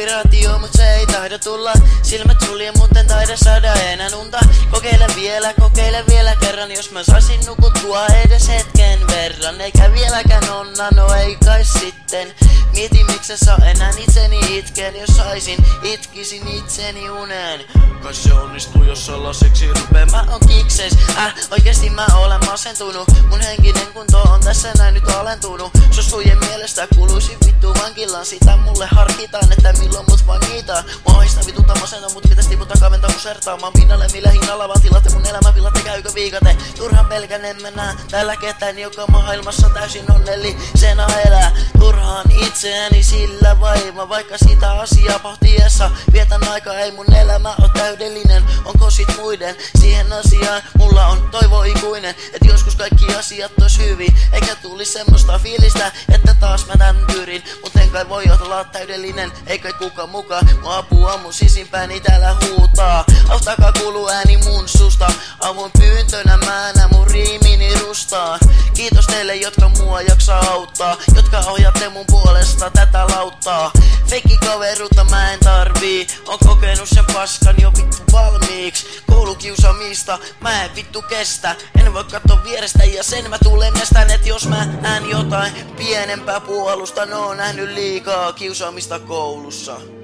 inspiraatio, mut se ei tahdo tulla. Silmät sulje, mut en taida saada enää unta. Kokeile vielä kerran, jos mä saisin nukuttua edes hetken verran. Eikä vieläkään onna, no ei kai sitten. Mietin miks sä enää itseni itken, jos saisin, itkisin itseni uneen. Kai se onnistuu, jos sellaiseksi rupee. Mä oon kikseis, oikeesti mä olen masentunut. Mun henkinen kunto on tässä näin nyt alentunut. Sosujen mielestä kuluisin vittu vankilaan. Sitä mulle harkitaan, että milloin mut vangitaan. Mua haista vituta masenta, mut pitäis tiputtaa kaventa musertaamaan pinnalle. Millä hinnalla vaan tilatte mun elämä villatte, käykö viikate? Turhan pelkän en mä nää täällä ketään, joka maailmassa täysin onnellisena elää. Turhaan itseäni sillä vaima, vaikka sitä asiaa pohtiessa vietän aikaa, ei mun elämä oo täydellinen. Onko sit muiden siihen asiaan? Mulla on toivo ikuinen, et joskus kaikki asiat ois hyvin. Eikä tullis semmoista fiilistä, että taas mä tän pyrin. Mut en kai voi olla täydellinen, ei kai kuka mukaan. Mun apua mun sisimpääni täällä huutaa. Auttakaa kuuluu ääni mun susta. Avun pyyntönä mä näen mun riimini rustaa. Kiitos teille, jotka mua jaksaa auttaa, jotka ohjaatte mun puolesta tätä lauttaa. Feikki kaveruutta mä en tarvii, on kokenut sen paskan jo vittu valmiiks. Koulukiusaamista mä en vittu kestä, en voi katsoa vierestä ja sen mä tulen estän. Et jos mä näen jotain pienempää puolustan, oon nähnyt liikaa kiusaamista koulussa.